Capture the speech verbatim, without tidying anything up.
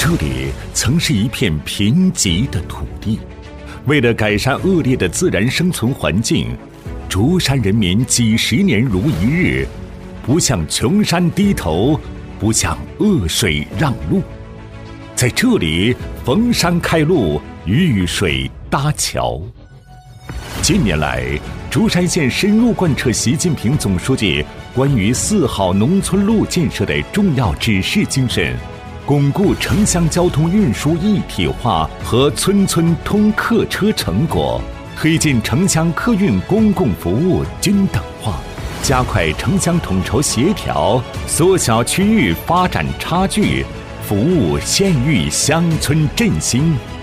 这里曾是一片贫瘠的土地，为了改善恶劣的自然生存环境，竹山人民几十年如一日，不向穷山低头，不向恶水让路。在这里逢山开路，遇水搭桥。近年来，竹山县深入贯彻习近平总书记关于四好农村路建设的重要指示精神，巩固城乡交通运输一体化和村村通客车成果，推进城乡客运公共服务均等化，加快城乡统筹协调，缩小区域发展差距，服务县域乡村振兴。